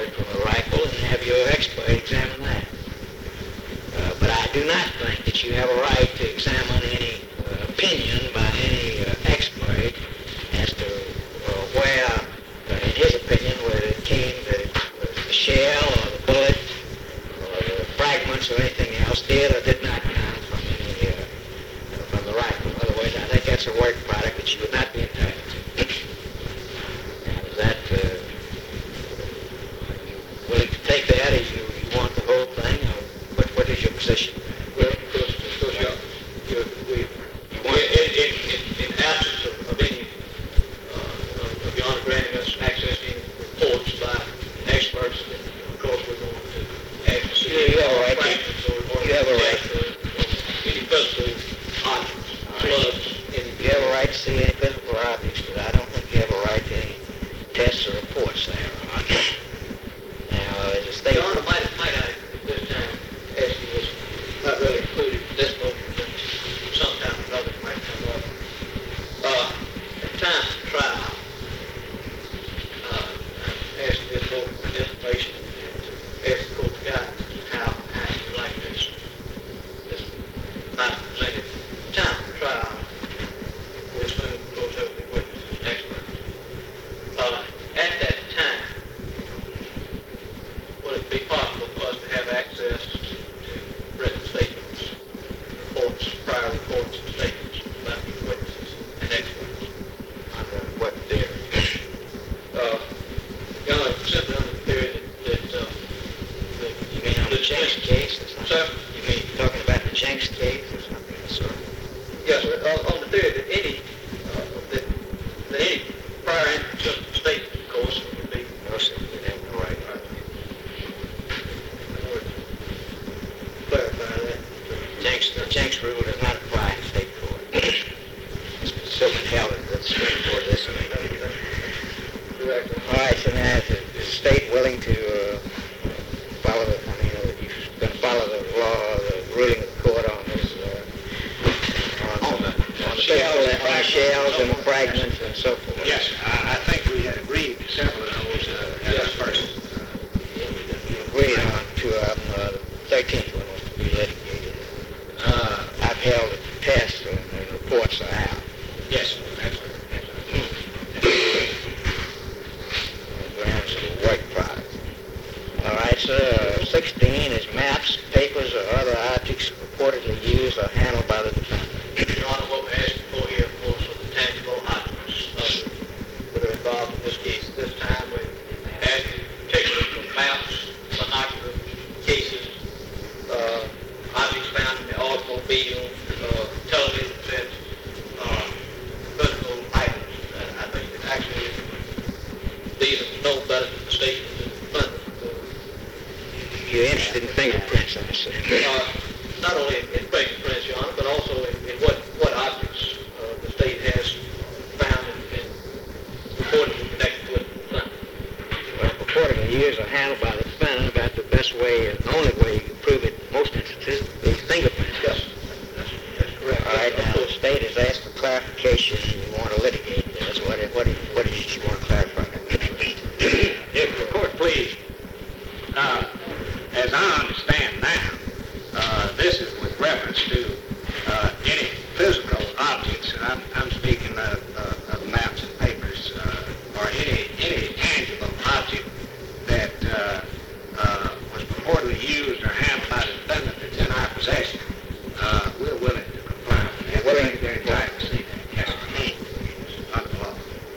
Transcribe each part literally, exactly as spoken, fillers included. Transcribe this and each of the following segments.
from a rifle and have your expert examine that. Uh, but I do not think that you have a right to examine any uh, opinion by any uh, expert as to uh, where, uh, in his opinion, whether it came the, the shell or the bullet or the fragments or anything else did or did not come from any uh, from the rifle. Otherwise, I think that's a work product that you would not be entitled to. Now, is that uh, willing to take that as you, you want the whole thing, or what, what is your position? Well, of course, of course, yeah. You, we, you want, in, in, in, in absence of, of any, uh, of your Honor granting us access to any reports by experts, then, of course, we're going to ask to see You have a right to, or, or you have a right or, or any physical objects, slugs, any. You have a right to see any physical objects, but I don't think you have a right to any tests or reports there. Now, as a state... Your Honor, might, might I, at this time, ask you this, not really included in this book, but sometime or another it might come up. Uh, at time of trial, uh, I asked this book for information, and asked the court guidance how, how you would like this, this not presented. At time of trial, we assume the court has the witnesses and experts. Uh, at that time, would it be possible for us to have access to, to written statements, reports, prior reports and statements about these witnesses and experts? Under what theory? Uh, you know, simply under the theory that, that, uh, that You mean on the Jenks case or something? Sir? You mean talking about the Jenks case or something of the sort? Yes, sir, uh, on the theory that any, uh, that, that any prior inconsistent statement, of course, would be. No, sir, you have no right. I would clarify that. Jenks, the Jenks rule does not apply in state court. It's so held in the Supreme Court this way. Correct. All right, so now is the is the state willing to uh, follow the, I mean, uh, you're going to follow the law, the ruling of the court on this, uh, on, On the- on the shells physical and and shells and fragments and so forth? Yes, I, I think we had agreed to several of those uh, at Yes. first. You agreed on two of them, uh, the thirteenth one was to be litigated. Uh, I've held the tests and the reports are out. yes, that's Grants of work product. All right, sir. sixteen is maps, papers, or other objects reportedly used or handled by the defendant. Your Honor, what we're asking for here, of course, are the tangible objects uh, that are involved in this case. At this time, we're asking pictures from maps, binocular cases, uh, objects found in the automobile, uh, television sets, uh, physical items. And I think that actually these are no better than the state than the defendant. You're interested in fingerprints, I see. Uh, not only in, in fingerprints, Your Honor, but also in, in what, what objects uh, the state has found and, and reportedly connected with the defendant. Well, reportedly used or handled by the defendant about the best way and the only way you can prove it in most instances is fingerprints. Yes, that's, that's correct. All right, Of now the course. state has asked for clarification. You want to litigate this. What, what, what is it you want to clarify? If the court please, uh, as I understand now, uh, this is with reference to uh, any physical objects, and I'm, I'm speaking of, uh, of maps and papers, uh, or any, any tangible object that uh, uh, was purportedly used or handled by the defendant that's in our possession. Uh, we're willing to comply with that. Willing to They're entitled to see that, yes, under the law.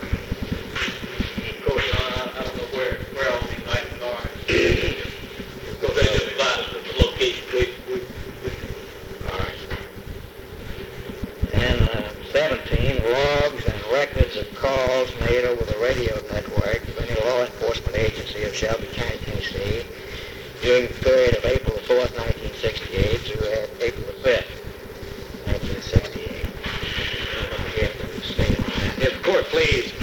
Of course, Your Honor, I, I don't know where, where all these items are. Because they just provide us with the location. We, we, we, All right. And uh, seventeen, logs and records of calls made over the radio network of any law enforcement agency of Shelby County, Tennessee, during the period of April the fourth, nineteen sixty-eight, through uh, April the fifth, nineteen sixty-eight. If the court please,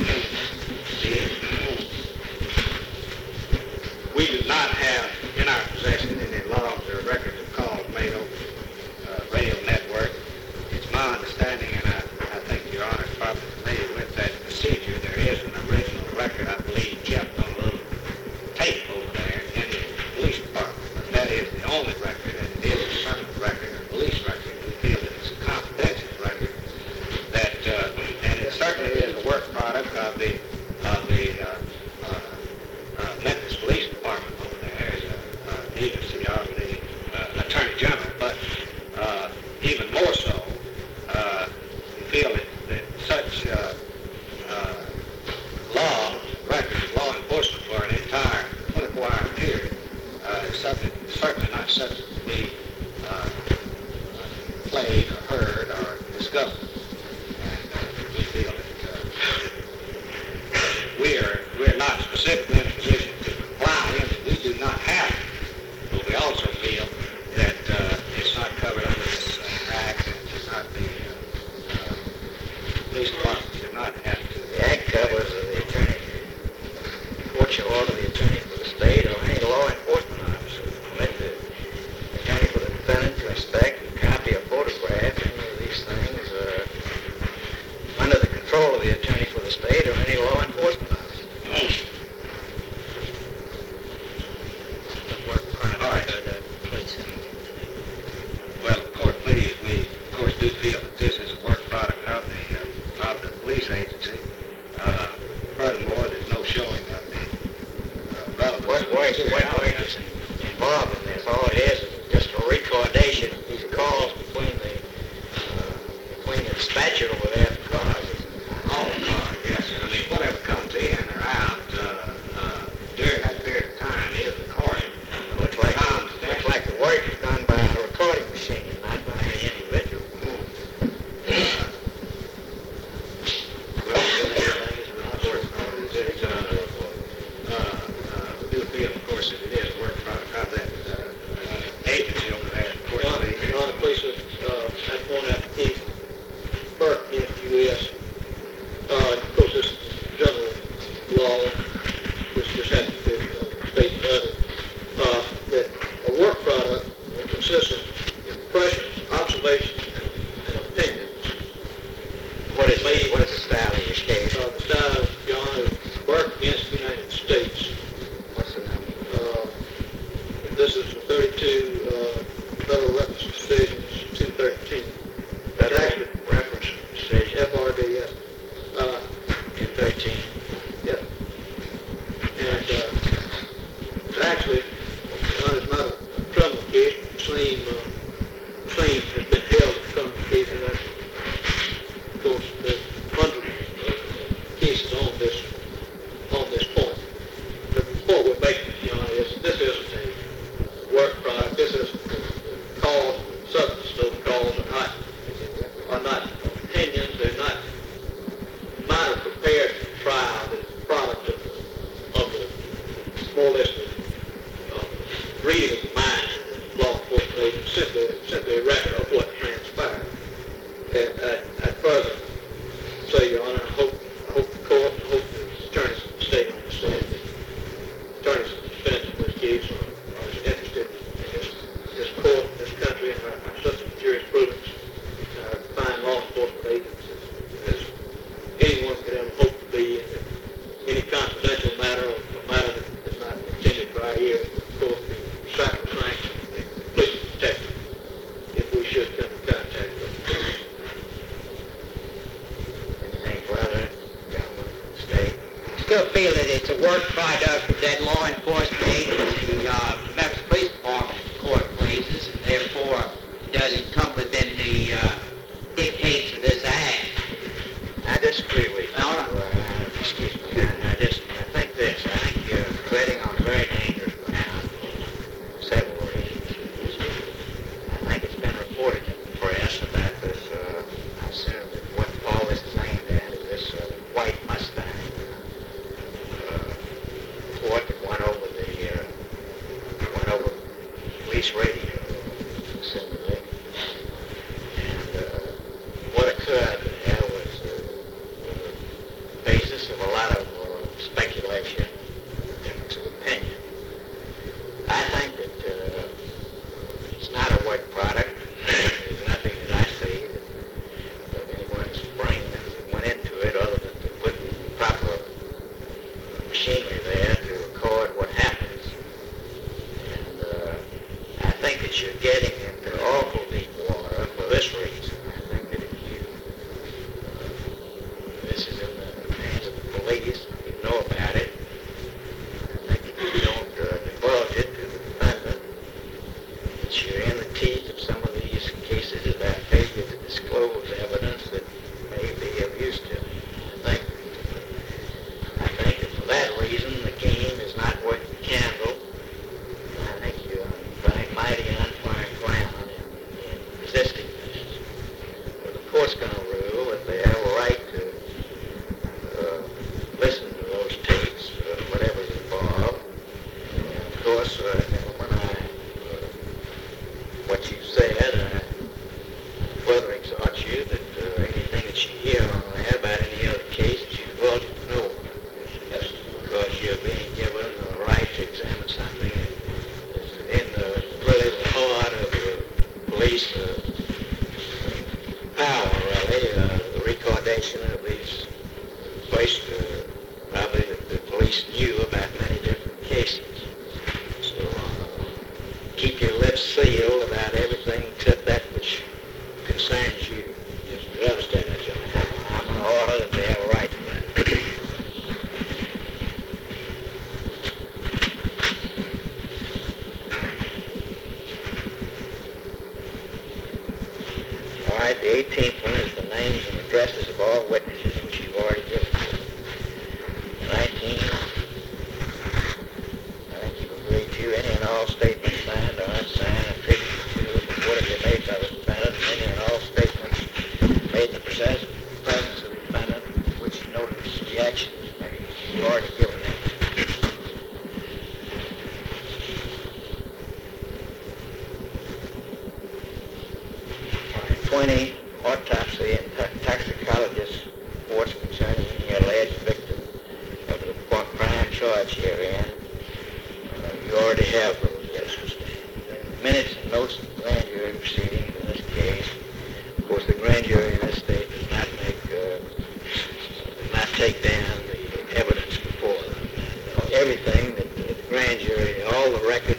we do not have in our possession any logs or records of calls made over the uh, radio network. It's my understanding, and I, I think Your Honor is probably familiar with that procedure, there is an original record, I believe, kept on a little tape over there. subsequently uh, played or heard or discovered. And uh, we feel that uh, we're, we're not specifically in a position to comply with it. We do not have it. But we also feel that uh, it's not covered under this uh, act, and it's not the uh, uh, police department should not have to. The act covers the attorney, court shall order the attorney for the state or any law enforcement officer to permit the attorney for the defendant to inspect and copy a photograph, any of these things, uh, under the control of the attorney for the state or any law enforcement officer. All right. Well, court, please, we of course do feel that this is a work product of the, uh, of the police agency. Uh, furthermore, there's no showing of the uh, relevance. What work, what work is involved in this? All it is is just a recordation of these calls between the, uh, between the dispatcher over there and the cars. All the car, yes. I mean, whatever comes in or out uh, uh, during that period of time is recorded. Looks like, looks like the work is done by a recording machine, not by any individual. It's, uh, uh, uh, we do feel, of course, that it is a work product of that uh, uh, agency over there. Of course, Your Honor, they- Your Honor, please, uh, I point out the Burke, N U S. Uh, of course, this is general law, which just has to be uh, state and other, uh, that a work product consists of impressions, observations, and opinions. What is, what is the style of your case? Uh, the style, Your Honor, is Burke against the United States. What's the number? Uh, this is the thirty-two, uh, Federal Reference Decisions, two thirteen. That's actually Reference decision, F R D S. Uh, two thirteen. yeah. And, uh, it's actually, uh, it's not a criminal case. Same, uh, claim has been held as a criminal case, and that's, of course, there's hundreds of cases on this, on this point. The point we're making, Your Honor, is this isn't a work product. This is cause, substance. Those calls are not, are not opinions. They're not matter prepared for trial. That is a product of, of the, more or less, the uh, reading of the mind of the law enforcement agent, simply, simply a record of what transpired. And I, I further say, Your Honor, I hope, I hope the court, I hope the attorneys in the state understand that attorneys in defense in this case are, are as interested in this, this court, this country, and our, our system of jurisprudence, uh, fine law enforcement agents as, as anyone could ever hope to be. And any confidential matter or a matter that is not intended for our ear, of course, be sacrosanct and completely protected if we should come in contact with them. Anything further, gentlemen from the state? Still feel that it's a work product that law enforcement agency, uh, Memphis Police Department court places, and therefore doesn't come within the uh, dictates of this act. I disagree with you. No, no. Uh, excuse me. I, I just, I think this. I think you're treading on very dangerous ground for several reasons. I think it's been reported in the press about this. Uh, I assume that what all this is aimed at is this uh, white Mustang uh, Ford that went over the uh, went over police radio assembly. And uh, what occurred there was uh, the basis of a lot of uh, speculation, difference of opinion. I think that uh, it's not a work product. There's nothing that I see that, that anyone's brain went into it other than to put proper machinery there to record what happens. And uh, I think that you're getting into awful deep water for this reason. I think that if you, uh, this is in the hands of the police, you know about it. I think if you don't uh, divulge it to the defendant, that you're in the teeth of some of these cases about failure to disclose evidence that may be of use to them. I think, I think that for that reason, the game is not worth the candle. I think you're being mighty police uh, power, really. Uh, the recordation of these placed, uh, probably the, the police knew about many different cases. So uh, keep your lips sealed about everything except that which concerns you. Yes, sir. I understand that, gentlemen. I'm going to order that they have a right to that. All right, the eighteenth one is the names and addresses of all witnesses, which you've already given. nineteen, I think you've agreed to any and all statements signed or unsigned attributed to the report be made by the defendant, any and all statements made in the presence presence of the defendant, which notice the action is made. You've already given that. twenty, autopsy and to- toxicologist reports concerning the alleged victim of the crime charge herein. Uh, you already have those, yes, Mister The minutes and notes of the grand jury proceedings in this case. Of course, the grand jury in this state does not make, uh, does not take down the evidence before them. And, uh, everything that the grand jury, all the records